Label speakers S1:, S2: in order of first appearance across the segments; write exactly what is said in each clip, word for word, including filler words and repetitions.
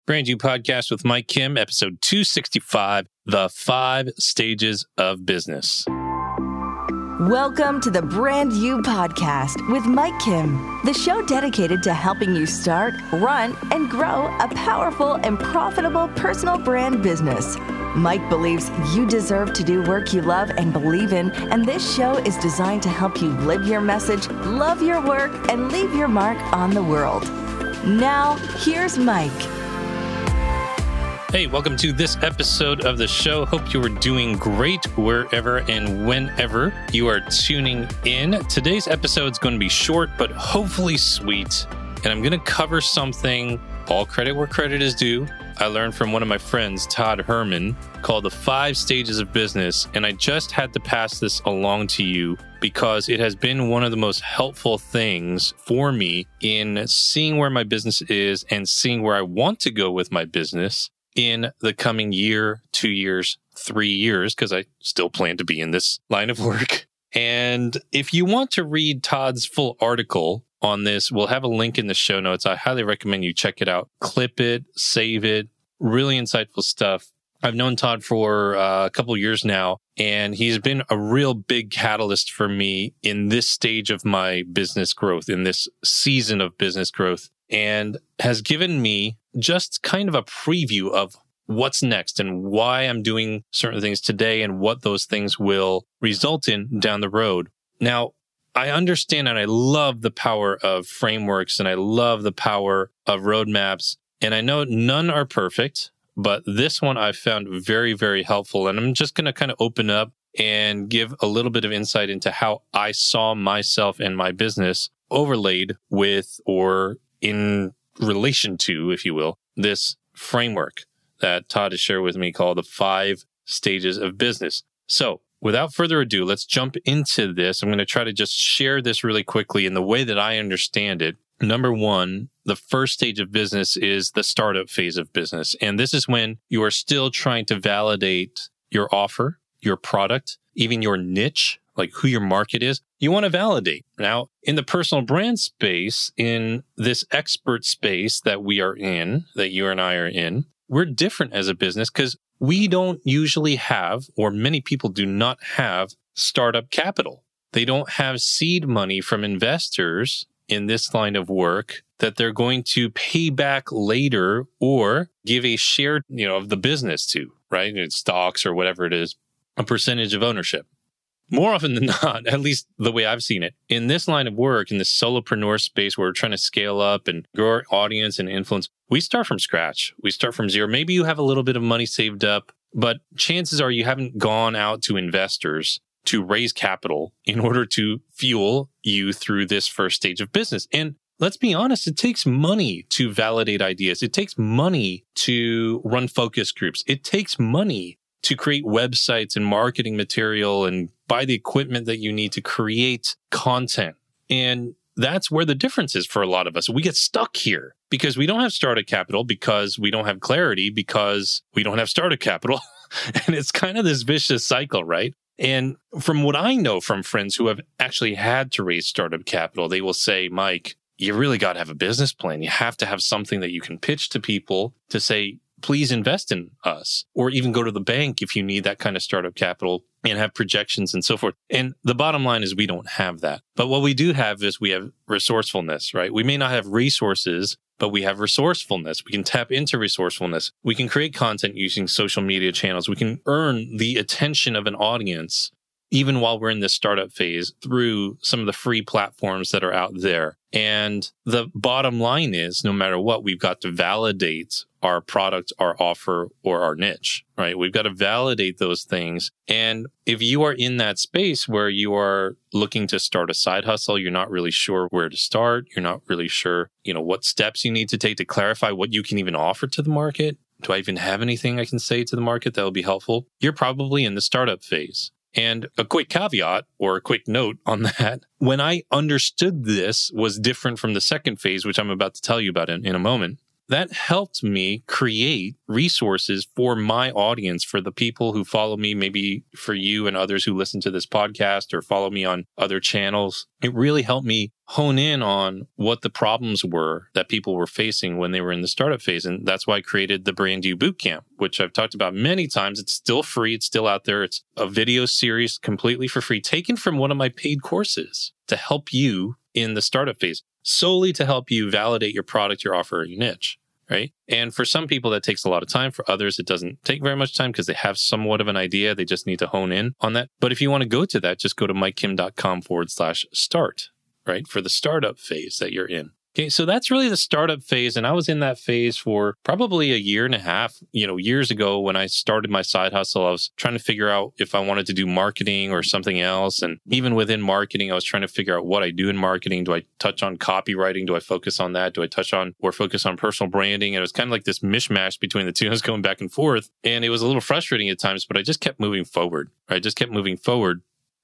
S1: Brand new podcast with Mike Kim, episode two sixty-five, The Five Stages of Business.
S2: Welcome to the Brand You Podcast with Mike Kim, the show dedicated to helping you start, run, and grow a powerful and profitable personal brand business. Mike believes you deserve to do work you love and believe in, and this show is designed to help you live your message, love your work, and leave your mark on the world. Now, here's Mike.
S1: Hey, welcome to this episode of the show. Hope you are doing great wherever and whenever you are tuning in. Today's episode is going to be short, but hopefully sweet. And I'm going to cover something, all credit where credit is due, I learned from one of my friends, Todd Herman, called The Five Stages of Business. And I just had to pass this along to you because it has been one of the most helpful things for me in seeing where my business is and seeing where I want to go with my business in the coming year, two years, three years, because I still plan to be in this line of work. And if you want to read Todd's full article on this, we'll have a link in the show notes. I highly recommend you check it out. Clip it, save it. Really insightful stuff. I've known Todd for uh, a couple years now, and he's been a real big catalyst for me in this stage of my business growth, in this season of business growth, and has given me just kind of a preview of what's next and why I'm doing certain things today and what those things will result in down the road. Now, I understand and I love the power of frameworks and I love the power of roadmaps. And I know none are perfect, but this one I've found very, very helpful. And I'm just going to kind of open up and give a little bit of insight into how I saw myself and my business overlaid with or in relation to, if you will, this framework that Todd has shared with me called the Five Stages of Business. So without further ado, let's jump into this. I'm going to try to just share this really quickly in the way that I understand it. Number one, the first stage of business is the startup phase of business. And this is when you are still trying to validate your offer, your product, even your niche, like who your market is. You want to validate. Now, in the personal brand space, in this expert space that we are in, that you and I are in, we're different as a business because we don't usually have, or many people do not have, startup capital. They don't have seed money from investors in this line of work that they're going to pay back later or give a share, you know, of the business to, right? It's stocks or whatever it is, a percentage of ownership. More often than not, at least the way I've seen it, in this line of work, in this solopreneur space where we're trying to scale up and grow our audience and influence, we start from scratch. We start from zero. Maybe you have a little bit of money saved up, but chances are you haven't gone out to investors to raise capital in order to fuel you through this first stage of business. And let's be honest, it takes money to validate ideas. It takes money to run focus groups. It takes money to create websites and marketing material and buy the equipment that you need to create content. And that's where the difference is for a lot of us. We get stuck here because we don't have startup capital, because we don't have clarity, because we don't have startup capital. And it's kind of this vicious cycle, right? And from what I know from friends who have actually had to raise startup capital, they will say, Mike, you really got to have a business plan. You have to have something that you can pitch to people to say, please invest in us, or even go to the bank if you need that kind of startup capital and have projections and so forth. And the bottom line is we don't have that. But what we do have is we have resourcefulness, right? We may not have resources, but we have resourcefulness. We can tap into resourcefulness. We can create content using social media channels. We can earn the attention of an audience even while we're in this startup phase through some of the free platforms that are out there. And the bottom line is, no matter what, we've got to validate our product, our offer, or our niche, right? We've got to validate those things. And if you are in that space where you are looking to start a side hustle, you're not really sure where to start. You're not really sure, you know, what steps you need to take to clarify what you can even offer to the market. Do I even have anything I can say to the market that will be helpful? You're probably in the startup phase. And a quick caveat or a quick note on that, when I understood this was different from the second phase, which I'm about to tell you about in, in a moment. that helped me create resources for my audience, for the people who follow me, maybe for you and others who listen to this podcast or follow me on other channels. It really helped me hone in on what the problems were that people were facing when they were in the startup phase. And that's why I created the Brand You Bootcamp, which I've talked about many times. It's still free. It's still out there. It's a video series completely for free, taken from one of my paid courses to help you in the startup phase, solely to help you validate your product, your offer, or your niche, right? And for some people, that takes a lot of time. For others, it doesn't take very much time because they have somewhat of an idea. They just need to hone in on that. But if you want to go to that, just go to mikekim.com forward slash start, right? For the startup phase that you're in. Okay, so that's really the startup phase. And I was in that phase for probably a year and a half. You know, years ago when I started my side hustle, I was trying to figure out if I wanted to do marketing or something else. And even within marketing, I was trying to figure out what I do in marketing. Do I touch on copywriting? Do I focus on that? Do I touch on or focus on personal branding? And it was kind of like this mishmash between the two. I was going back and forth. And it was a little frustrating at times, but I just kept moving forward. I just kept moving forward.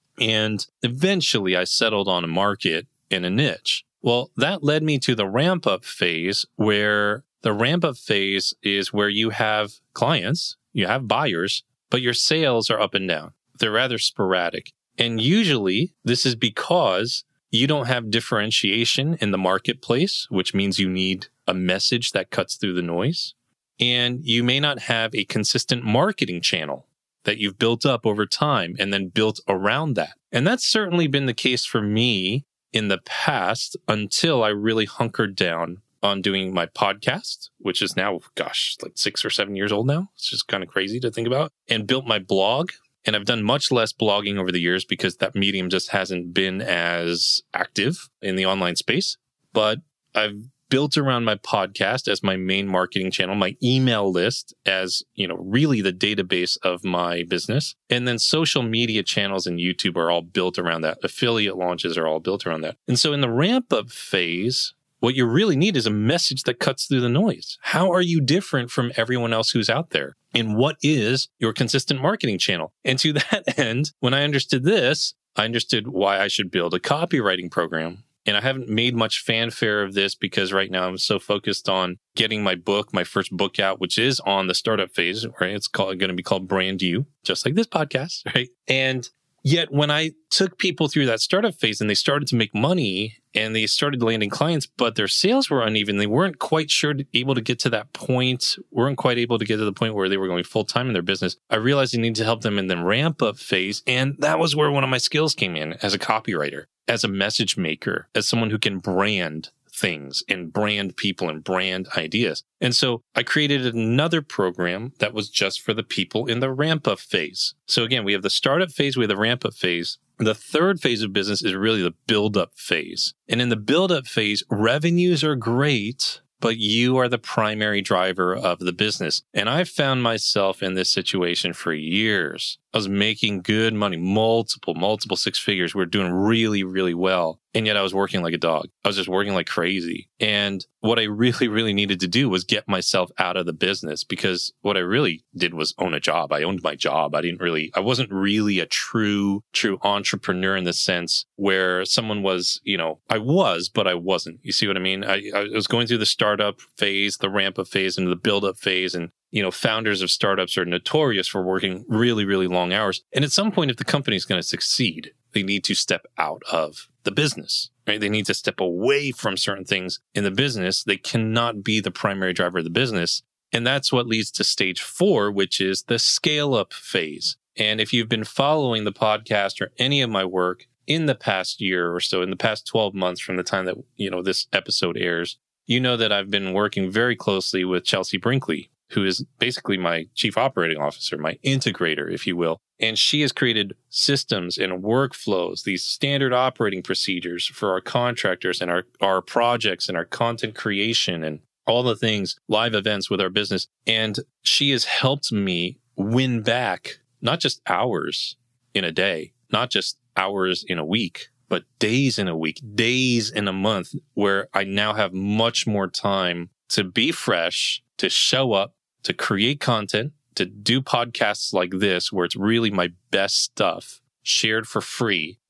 S1: And eventually I settled on a market and a niche. Well, that led me to the ramp up phase, where the ramp up phase is where you have clients, you have buyers, but your sales are up and down. They're rather sporadic. And usually this is because you don't have differentiation in the marketplace, which means you need a message that cuts through the noise. And you may not have a consistent marketing channel that you've built up over time and then built around that. And that's certainly been the case for me in the past, until I really hunkered down on doing my podcast, which is now, gosh, like six or seven years old now. It's just kind of crazy to think about, and built my blog. And I've done much less blogging over the years because that medium just hasn't been as active in the online space. But I've built around my podcast as my main marketing channel, my email list as, you know, really the database of my business. And then social media channels and YouTube are all built around that. Affiliate launches are all built around that. And so in the ramp up phase, what you really need is a message that cuts through the noise. How are you different from everyone else who's out there? And what is your consistent marketing channel? And to that end, when I understood this, I understood why I should build a copywriting program. And I haven't made much fanfare of this because right now I'm so focused on getting my book, my first book out, which is on the startup phase, right? It's called, going to be called Brand You, just like this podcast, right? And yet when I took people through that startup phase and they started to make money and they started landing clients, but their sales were uneven, they weren't quite sure to, able to get to that point, weren't quite able to get to the point where they were going full time in their business. I realized I needed to help them in the ramp up phase. And that was where one of my skills came in as a copywriter, as a message maker, as someone who can brand things and brand people and brand ideas. And so I created another program that was just for the people in the ramp up phase. So again, we have the startup phase, we have the ramp up phase. The third phase of business is really the build up phase. And in the build up phase, revenues are great, but you are the primary driver of the business. And I've found myself in this situation for years. I was making good money, multiple, multiple six figures. We were doing really, really well. And yet I was working like a dog. I was just working like crazy. And what I really, really needed to do was get myself out of the business, because what I really did was own a job. I owned my job. I didn't really, I wasn't really a true, true entrepreneur in the sense where someone was, you know, I was, but I wasn't. You see what I mean? I, I was going through the startup phase, the ramp up phase, and the build up phase. And you know, founders of startups are notorious for working really, really long hours. And at some point, if the company is going to succeed, they need to step out of the business, right? They need to step away from certain things in the business. They cannot be the primary driver of the business. And that's what leads to stage four, which is the scale up phase. And if you've been following the podcast or any of my work in the past year or so, in the past twelve months from the time that, you know, this episode airs, you know that I've been working very closely with Chelsea Brinkley, who is basically my chief operating officer, my integrator, if you will. And she has created systems and workflows, these standard operating procedures for our contractors and our, our projects and our content creation and all the things, live events with our business. And she has helped me win back not just hours in a day, not just hours in a week, but days in a week, days in a month, where I now have much more time to be fresh, to show up, to create content, to do podcasts like this, where it's really my best stuff shared for free,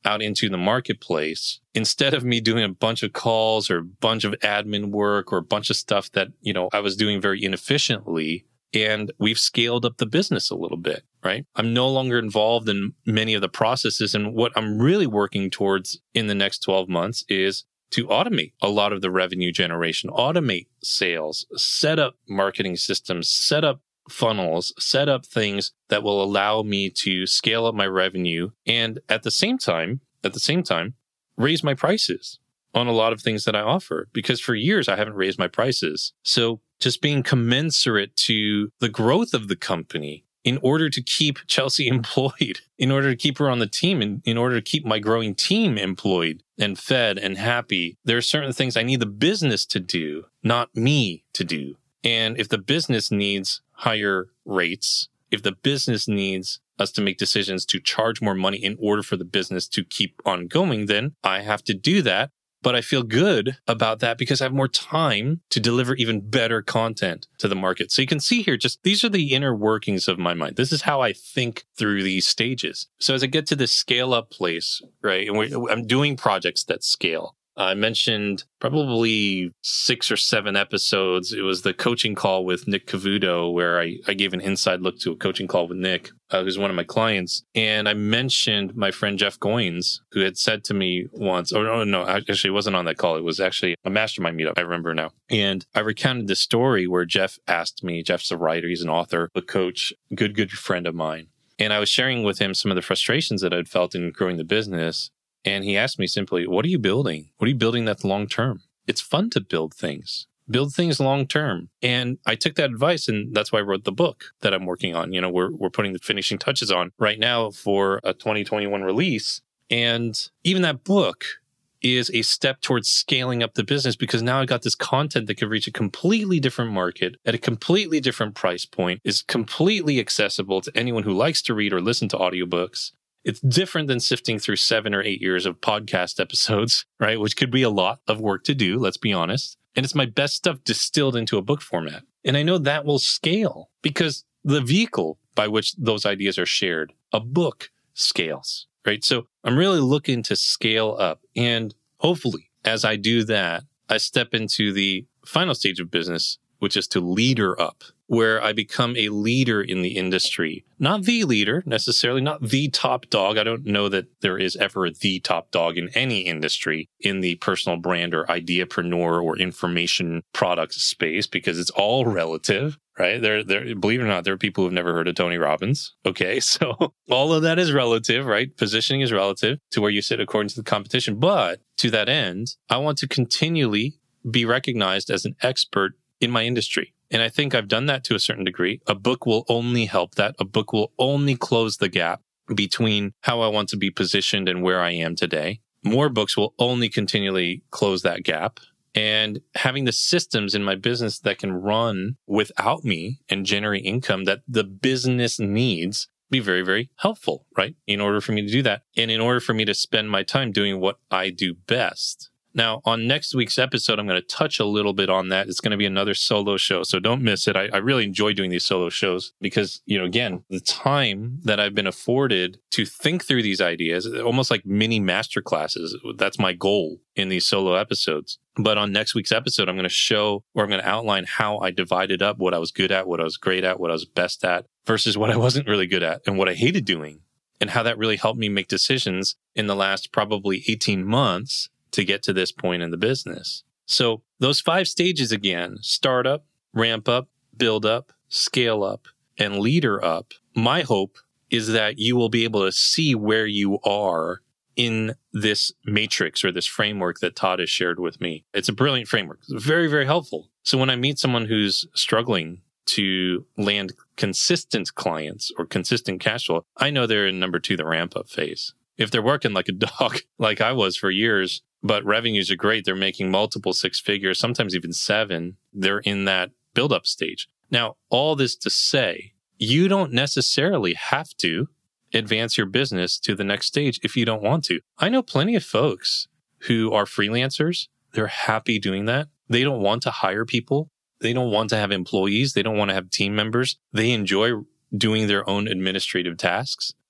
S1: out into the marketplace, instead of me doing a bunch of calls or a bunch of admin work or a bunch of stuff that, you know, I was doing very inefficiently, and we've scaled up the business a little bit, right? I'm no longer involved in many of the processes. And what I'm really working towards in the next twelve months is to automate a lot of the revenue generation, automate sales, set up marketing systems, set up funnels, set up things that will allow me to scale up my revenue. And at the same time, at the same time, raise my prices on a lot of things that I offer, because for years I haven't raised my prices. So just being commensurate to the growth of the company in order to keep Chelsea employed, in order to keep her on the team, and in order to keep my growing team employed and fed and happy, there are certain things I need the business to do, not me to do. And if the business needs higher rates, if the business needs us to make decisions to charge more money in order for the business to keep on going, then I have to do that. But I feel good about that because I have more time to deliver even better content to the market. So you can see here, just these are the inner workings of my mind. This is how I think through these stages. So as I get to this scale up place, right, and we're, I'm doing projects that scale. I mentioned probably six or seven episodes. It was the coaching call with Nick Cavuto, where I, I gave an inside look to a coaching call with Nick, uh, who's one of my clients. And I mentioned my friend Jeff Goins, who had said to me once, oh, no, no, actually, it wasn't on that call. It was actually a mastermind meetup. I remember now. And I recounted the story where Jeff asked me, Jeff's a writer, he's an author, a coach, good, good friend of mine. And I was sharing with him some of the frustrations that I'd felt in growing the business. And he asked me simply, what are you building? What are you building that's long term? It's fun to build things. Build things long term. And I took that advice, and that's why I wrote the book that I'm working on. You know, we're we're putting the finishing touches on right now for a twenty twenty-one release. And even that book is a step towards scaling up the business, because now I got this content that could reach a completely different market at a completely different price point, is completely accessible to anyone who likes to read or listen to audiobooks. It's different than sifting through seven or eight years of podcast episodes, right? Which could be a lot of work to do, let's be honest. And it's my best stuff distilled into a book format. And I know that will scale because the vehicle by which those ideas are shared, a book, scales, right? So I'm really looking to scale up. And hopefully, as I do that, I step into the final stage of business, which is to leader up, where I become a leader in the industry. Not the leader necessarily, not the top dog. I don't know that there is ever the top dog in any industry in the personal brand or ideapreneur or information product space, because it's all relative, right? There, there, believe it or not, there are people who've never heard of Tony Robbins. Okay, so all of that is relative, right? Positioning is relative to where you sit according to the competition. But to that end, I want to continually be recognized as an expert in my industry. And I think I've done that to a certain degree. A book will only help that. A book will only close the gap between how I want to be positioned and where I am today. More books will only continually close that gap. And having the systems in my business that can run without me and generate income that the business needs be very, very helpful, right? In order for me to do that. And in order for me to spend my time doing what I do best. Now, on next week's episode, I'm going to touch a little bit on that. It's going to be another solo show, so don't miss it. I, I really enjoy doing these solo shows because, you know, again, the time that I've been afforded to think through these ideas, almost like mini masterclasses. That's my goal in these solo episodes. But on next week's episode, I'm going to show, or I'm going to outline how I divided up what I was good at, what I was great at, what I was best at, versus what I wasn't really good at and what I hated doing, and how that really helped me make decisions in the last probably eighteen months to get to this point in the business. So those five stages again, start up, ramp up, build up, scale up, and leader up. My hope is that you will be able to see where you are in this matrix or this framework that Todd has shared with me. It's a brilliant framework. It's very, very helpful. So when I meet someone who's struggling to land consistent clients or consistent cash flow, I know they're in number two, the ramp up phase. If they're working like a dog, like I was for years, but revenues are great, they're making multiple six figures, sometimes even seven, they're in that build-up stage. Now, all this to say, you don't necessarily have to advance your business to the next stage if you don't want to. I know plenty of folks who are freelancers. They're happy doing that. They don't want to hire people. They don't want to have employees. They don't want to have team members. They enjoy doing their own administrative tasks.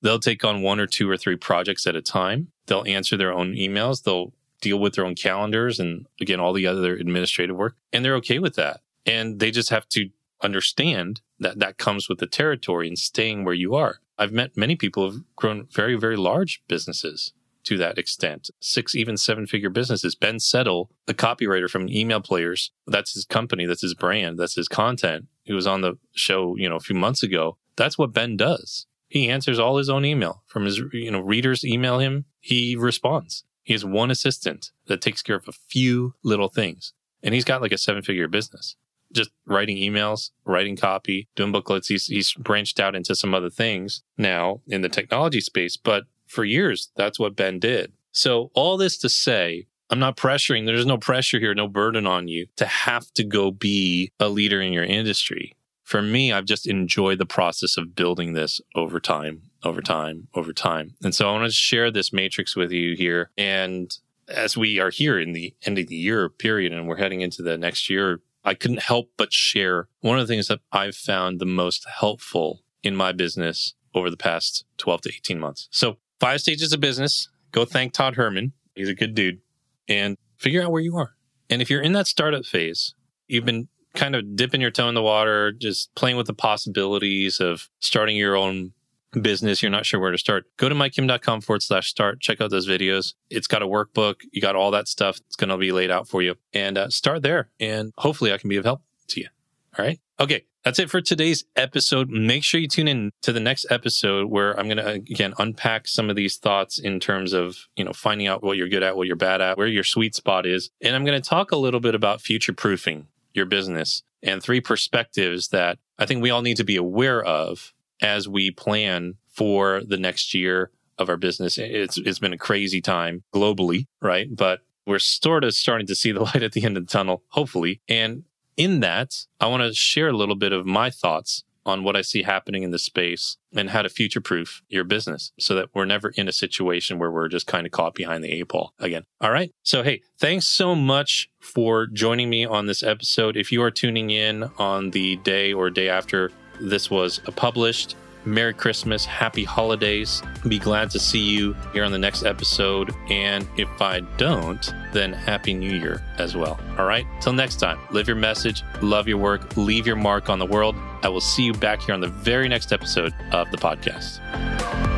S1: They'll take on one or two or three projects at a time. They'll answer their own emails. They'll deal with their own calendars and, again, all the other administrative work. And they're okay with that. And they just have to understand that that comes with the territory and staying where you are. I've met many people who have grown very, very large businesses to that extent. Six, even seven-figure businesses. Ben Settle, the copywriter from Email Players, that's his company, that's his brand, that's his content. He was on the show, you know, a few months ago. That's what Ben does. He answers all his own email. From his, you know, readers email him, he responds. He has one assistant that takes care of a few little things. And he's got like a seven-figure business. Just writing emails, writing copy, doing booklets. He's, he's branched out into some other things now in the technology space. But for years, that's what Ben did. So all this to say, I'm not pressuring. There's no pressure here, no burden on you to have to go be a leader in your industry. For me, I've just enjoyed the process of building this over time, over time, over time. And so I want to share this matrix with you here. And as we are here in the end of the year period and we're heading into the next year, I couldn't help but share one of the things that I've found the most helpful in my business over the past twelve to eighteen months. So five stages of business. Go thank Todd Herman. He's a good dude. And figure out where you are. And if you're in that startup phase, you've been kind of dipping your toe in the water, just playing with the possibilities of starting your own business. You're not sure where to start. Go to mikekim.com forward slash start. Check out those videos. It's got a workbook. You got all that stuff. It's going to be laid out for you. And uh, start there. And hopefully I can be of help to you. All right. Okay. That's it for today's episode. Make sure you tune in to the next episode where I'm going to, again, unpack some of these thoughts in terms of, you know, finding out what you're good at, what you're bad at, where your sweet spot is. And I'm going to talk a little bit about future-proofing your business and three perspectives that I think we all need to be aware of as we plan for the next year of our business. It's It's been a crazy time globally, right? But we're sort of starting to see the light at the end of the tunnel, hopefully. And in that, I want to share a little bit of my thoughts on what I see happening in the space and how to future-proof your business so that we're never in a situation where we're just kind of caught behind the eight ball again. All right. So, hey, thanks so much for joining me on this episode. If you are tuning in on the day or day after this was published, Merry Christmas, Happy Holidays. Be glad to see you here on the next episode. And if I don't, then Happy New Year as well. All right. Till next time, live your message, love your work, leave your mark on the world. I will see you back here on the very next episode of the podcast.